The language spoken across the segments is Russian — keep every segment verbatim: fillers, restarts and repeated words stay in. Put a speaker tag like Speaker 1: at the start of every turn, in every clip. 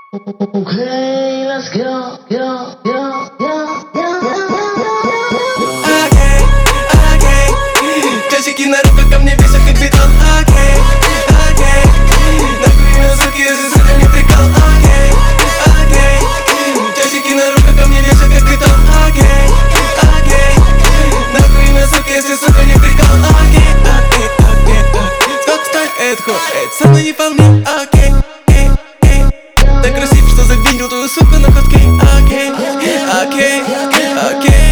Speaker 1: Okay, let's go, go, go, go, go,
Speaker 2: Окей, окей, часики на руках ко мне весят как бетон. Окей, окей, нахуй меня суки, если сука не прикол. Окей, окей, часики на руках ко мне весят как бетон. Окей, окей, нахуй меня суки, если сука не прикол. Окей, окей, окей, сколько стоит этот хуй, со мной не по мне. Окей, так красив, что забинил твою суку на ходке. Окей, окей, окей.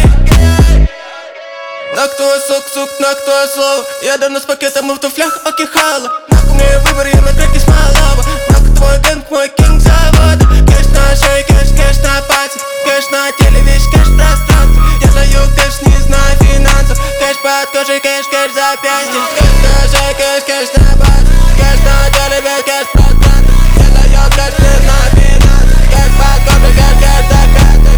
Speaker 2: Нах твой сук, сук, нах твое слово. Я давно с пакетом и в туфлях окихала. Нахуй мне выбор, я на треке с малого. Нахуй твой гэнг, мой кинг завода. Кэш на шее, кэш, кэш на пальцах. Кэш на теле, весь кэш пространство. Я даю кэш, не знаю финансов. Кэш под кожей, кэш, кэш запястье. Кэш на шее, кэш, кэш на пальцах. Кэш на теле, весь кэш пространство. Я даю кэш, не знаю финансов. Кэш под кожей, кэш, кэш запястье.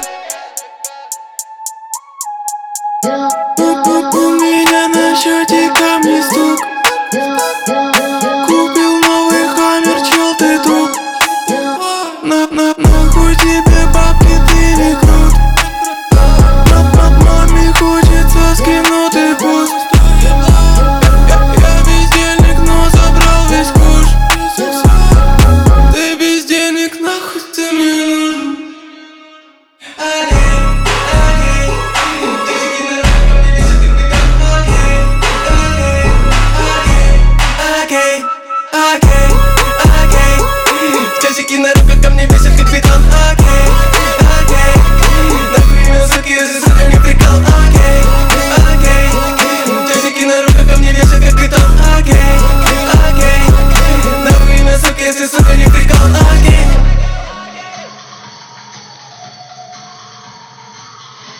Speaker 2: У меня на счете камни стук. Купил новый хаммер, чел ты друг. На, на, нахуй тебе бабки, ты не крут. Маме хочется скинутый буст. Я без денег, но забрал весь куш. Ты без денег, нахуй ты мне нужен. Окей, окей, часики на руках ко мне весят как бетон. Окей, окей, нахуй меня суки, если сука не прикол. Окей, окей, часики на руках ко мне весят как бетон. Окей, окей, нахуй меня суки, если сука не прикол. Окей.